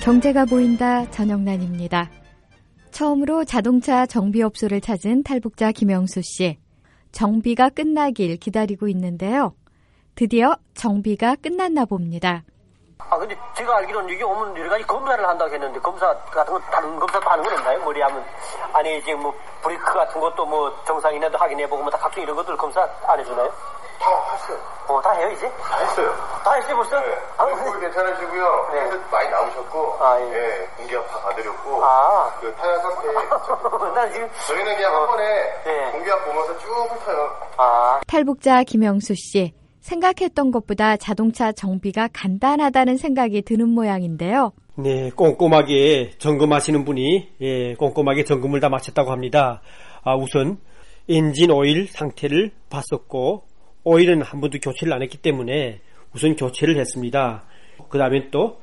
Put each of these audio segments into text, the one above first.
경제가 보인다 전영란입니다. 처음으로 자동차 정비업소를 찾은 탈북자 김영수 씨. 정비가 끝나길 기다리고 있는데요. 드디어 정비가 끝났나 봅니다. 근데 제가 알기로는 여기 오면 여러 가지 검사를 한다고 했는데 검사 같은 거 다른 검사도 하는 건 없나요? 머리 하면 안에 이제 뭐 브레이크 같은 것도 뭐 정상이냐도 확인해보고 뭐 다 각종 이런 것들 검사 안 해주나요? 다 했어요. 다 해요 이제? 다 했어요. 다 했어요 벌써? 네. 얼굴 괜찮으시고요. 네. 많이 나오셨고, 예. 네. 공기압 다 가드렸고, 그 타이어 상태. 난 지금 저희는 그냥 한 번에 네. 공기압 보면서 쭉 훑어요. 탈북자 김영수 씨. 생각했던 것보다 자동차 정비가 간단하다는 생각이 드는 모양인데요. 네, 꼼꼼하게 점검하시는 분이 꼼꼼하게 점검을 다 마쳤다고 합니다. 우선 엔진 오일 상태를 봤었고 오일은 한 번도 교체를 안 했기 때문에 우선 교체를 했습니다. 그 다음에 또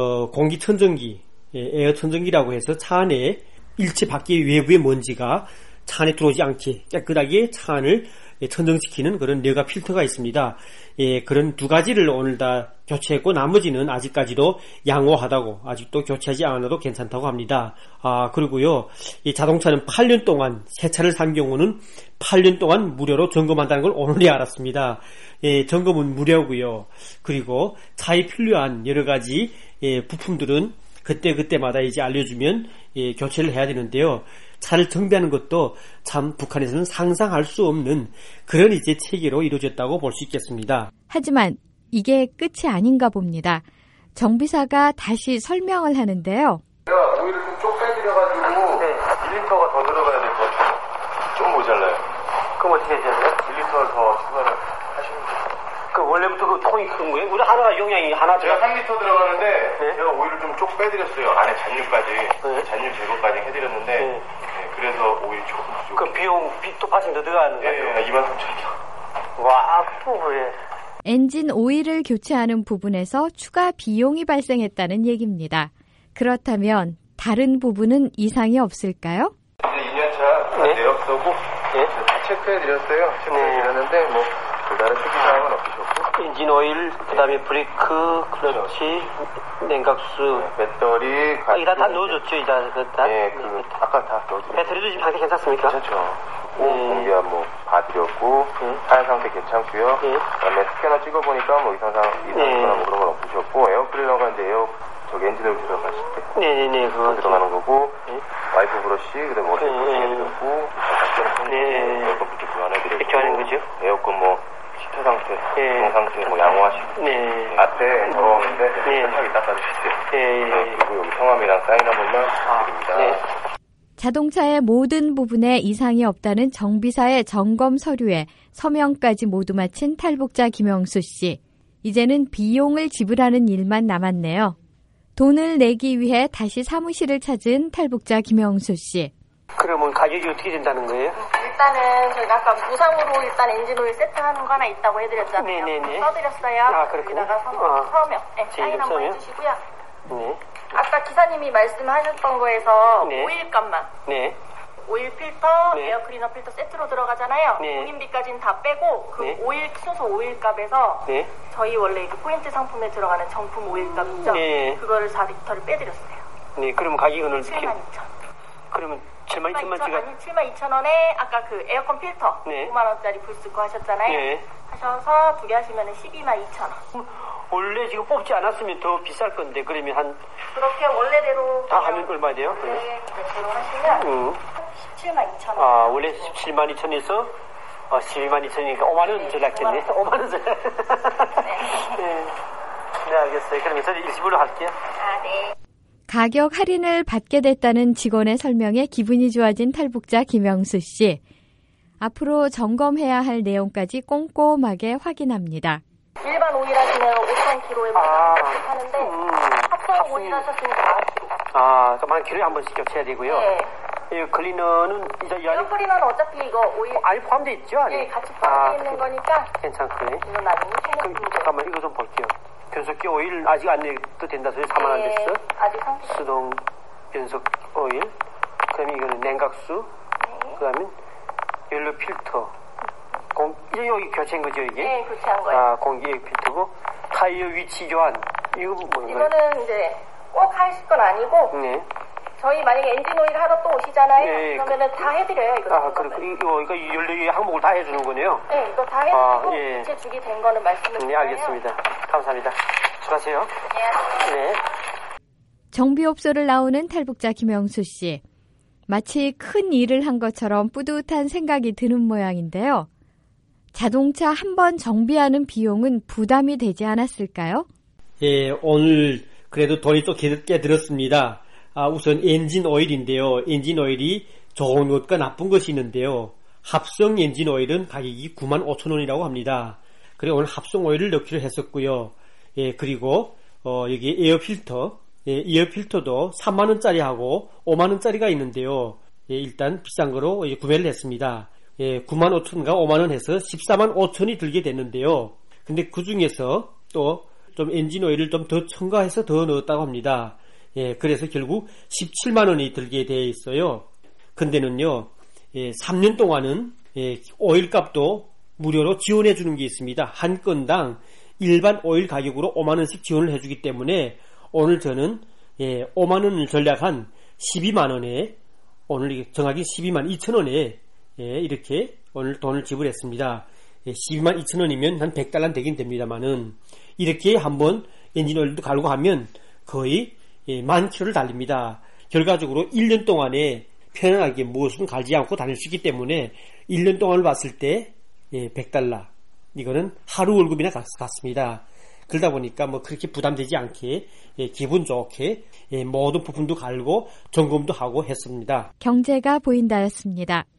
공기천정기, 에어 천정기라고 해서 차 안에 일체 밖에 외부의 먼지가 차 안에 들어오지 않게 깨끗하게 차 안을 천정시키는 그런 내가 필터가 있습니다. 그런 두 가지를 오늘 다 교체했고 나머지는 아직까지도 양호하다고 아직도 교체하지 않아도 괜찮다고 합니다. 그리고요, 이 자동차는 8년 동안 새 차를 산 경우는 8년 동안 무료로 점검한다는 걸 오늘에 알았습니다. 점검은 무료고요. 그리고 차에 필요한 여러 가지 부품들은 그때마다 이제 알려주면 교체를 해야 되는데요. 차를 정비하는 것도 참 북한에서는 상상할 수 없는 그런 이제 체계로 이루어졌다고 볼 수 있겠습니다. 하지만 이게 끝이 아닌가 봅니다. 정비사가 다시 설명을 하는데요. 제가 오일을 좀 쪽 빼드려가지고 1리터가 더 들어가야 될 것 같아요. 좀 모자라요. 그럼 어떻게 해야 돼요? 1리터를 더 추가를 하시면 돼요. 그 원래부터 그 통이 큰 거예요? 우리 하나가 용량이 하나 제가 3리터 들어가는데 네? 제가 오일을 좀 쪽 빼드렸어요. 안에 잔유까지 잔유 제거까지 해드렸는데 그래서 오일 조금 부족해요. 그 비용 또 빠진 더 들어가는 거예요? 23,000원. 와, 그래. 엔진 오일을 교체하는 부분에서 추가 비용이 발생했다는 얘기입니다. 그렇다면 다른 부분은 이상이 없을까요? 이제 2년차 내역서고 다 체크해드렸어요. 체크해드렸는데 뭐 별다른 특이사항은 없으셨고 엔진 오일, 그 다음에 브레이크, 클러치, 냉각수, 배터리, 이거 다 넣어줬죠, 이제. 아까 다 넣어드렸어요. 배터리도 지금 상태 괜찮습니까? 괜찮죠. 공기압 뭐 봐드렸고 타이어 상태 괜찮고요. 그다음에 스캐너 찍어보니까 뭐 이상이거나 뭐 그런 건 없으셨고 에어클리너가 이제 저기 엔진오일 들어가실 때 그거 들어가는 거고 와이프 브러쉬 그다음에 워셔 브러쉬 해드렸고 에어컨 부터 교환해드렸고 교환한 거죠? 에어컨 뭐 시트 상태, 동 상태 뭐 양호하시고 앞에 더러웠는데 세차하게 닦아주셨어요. 그리고 여기 성함이랑 사인 한 번만 드립니다. 자동차의 모든 부분에 이상이 없다는 정비사의 점검 서류에 서명까지 모두 마친 탈북자 김영수 씨. 이제는 비용을 지불하는 일만 남았네요. 돈을 내기 위해 다시 사무실을 찾은 탈북자 김영수 씨. 그러면 가격이 어떻게 된다는 거예요? 일단은 저희가 아까 무상으로 일단 엔진오일 세트하는 거 하나 있다고 해드렸잖아요. 네네네. 써드렸어요. 그렇군요. 여기다가 서명. 사인 한번 해주시고요. 아까 기사님이 말씀하셨던 거에서 오일값만. 오일 필터, 에어 클리너 필터 세트로 들어가잖아요. 공인비까지는 다 빼고 그 오일 순수 오일값에서 저희 원래 그 포인트 상품에 들어가는 정품 오일값 있죠. 그거를 4리터를 빼드렸어요. 그러면 가격은 어떻게? 72,000원. 그러면 72,000원치가 아니 72,000원에 아까 그 에어컨 필터 5만원짜리 불 쓰고 하셨잖아요. 하셔서 두 개 하시면 122,000원. 원래 지금 뽑지 않았으면 더 비쌀 건데 그러면 그렇게 원래대로 다 하면 얼마 돼요? 원래대로 하시면 172,000원. 원래 172,000원에서 122,000원이니까 5만원 절약했네. 5만원 절약. 네, 알겠어요. 그러면 저는 일시불로 할게요. 네. 가격 할인을 받게 됐다는 직원의 설명에 기분이 좋아진 탈북자 김영수 씨. 앞으로 점검해야 할 내용까지 꼼꼼하게 확인합니다. 일반 오일 하시면 5,000km에 하는데 합성 오일 하셨으니까 4kg. 그럼 한 킬로에 한 번씩 교체해야 되고요. 이 클리너는 이제 에어 클리너는 어차피 이거 오일 아니 포함되어 있죠? 아니? 같이 포함되어 있는 거니까 괜찮고요. 이거 나중에 그럼 잠깐만 이거 좀 볼게요. 변속기 오일 아직 안 내도 된다 소리 4만 원 됐어? 아직 상태. 수동 변속 오일. 그다음에 이거는 냉각수. 그다음에 연료 필터. 이제 여기 교체인 거죠 이게? 교체한 거예요. 공기 필터고 타이어 위치 교환. 이거 뭐인가요? 이거는 이제 꼭 하실 건 아니고 저희 만약에 엔진 오일 하러 또 오시잖아요. 그러면은 다 해드려요. 이거. 이거 이 항목을 다 해주는 거네요. 네, 이거 다 해드리고 이체 주기 된 거는 말씀을 드려요. 네, 알겠습니다. 감사합니다. 수고하세요. 네. 정비업소를 나오는 탈북자 김영수 씨. 마치 큰 일을 한 것처럼 뿌듯한 생각이 드는 모양인데요. 자동차 한 번 정비하는 비용은 부담이 되지 않았을까요? 예, 오늘 그래도 돈이 또 꽤 들었습니다. 우선 엔진 오일인데요. 엔진 오일이 좋은 것과 나쁜 것이 있는데요. 합성 엔진 오일은 가격이 95,000원이라고 합니다. 그리고 오늘 합성 오일을 넣기로 했었고요. 예, 그리고 여기 에어 필터, 에어 필터도 3만원짜리하고 5만원짜리가 있는데요. 예, 일단 비싼 거로 구매를 했습니다. 예, 95,000원과 5만원 해서 145,000원이 들게 됐는데요. 근데 그 중에서 또 좀 엔진 오일을 좀 더 첨가해서 더 넣었다고 합니다. 예, 그래서 결국 17만원이 들게 되어 있어요. 근데는요, 3년 동안은 오일 값도 무료로 지원해 주는 게 있습니다. 한 건당 일반 오일 가격으로 5만원씩 지원을 해주기 때문에 오늘 저는 5만원을 전략한 12만원에 오늘 정확히 12만 2천원에 이렇게 오늘 돈을 지불했습니다. 12만 2천원이면 한 100달러 되긴 됩니다만은 이렇게 한번 엔진오일도 갈고 하면 거의 10,000km를 달립니다. 결과적으로 1년 동안에 편안하게 무엇은 갈지 않고 다닐 수 있기 때문에 1년 동안을 봤을 때 100달러 이거는 하루 월급이나 같습니다. 그러다 보니까 뭐 그렇게 부담되지 않게 기분 좋게 모든 부품도 갈고 점검도 하고 했습니다. 경제가 보인다였습니다.